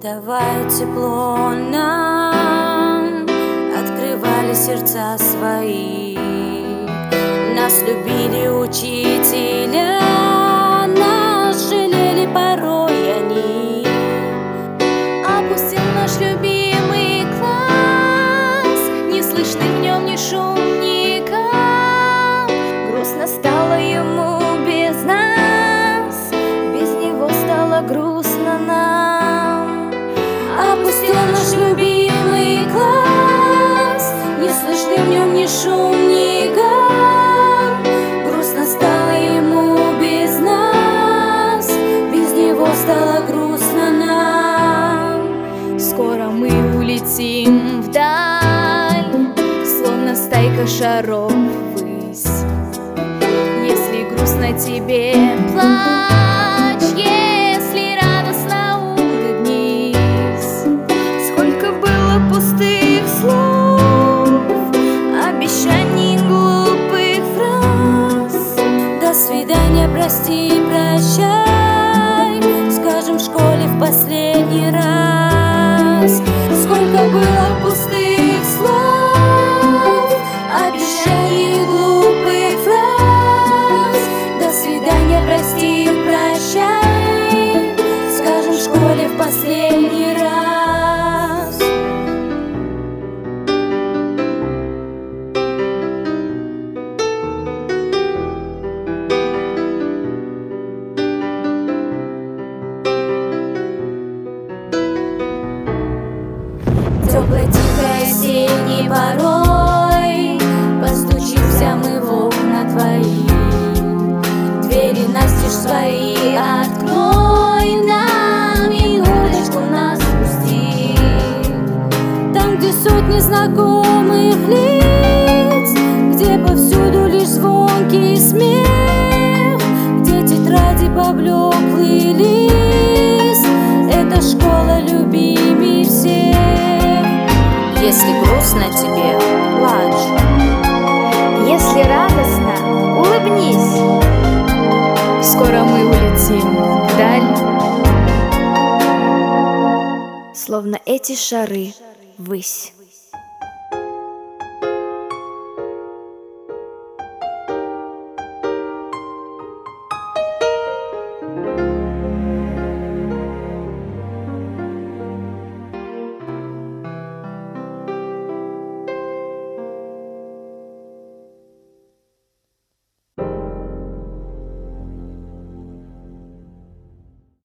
Давая тепло нам, открывали сердца свои. Нас любили учителя, нас жалели порой они. Опустил наш любимый класс, не слышно в нем ни шум, ни гам. Грустно стало ему без нас, без него стало грустно нам. Опустил наш любимый класс, не слышно в нем ни шум, ни гам. Грустно стало ему без нас, без него стало грустно нам. Скоро мы улетим вдаль, словно стайка шаров ввысь. Если грустно тебе, плачь, если радостно, улыбнись. Сколько было пустых слов, обещаний, глупых фраз. До свидания, прости, прощай, скажем в школе в последний раз. Сколько было пустых слов, обещаний, глупых фраз. До свидания, прости, прощай, скажем в школе в последний раз. Теплой, тихой осенней порой постучимся мы в окна твои. Двери настежь свои открой нам, минуточку нас пусти. Там, где сотни знакомых лиц, где повсюду лишь звонкий смех, где тетради поблеклый лист, эта школа любимей всех. Если грустно тебе, плачь. Если радостно, улыбнись. Скоро мы улетим вдаль, словно эти шары ввысь.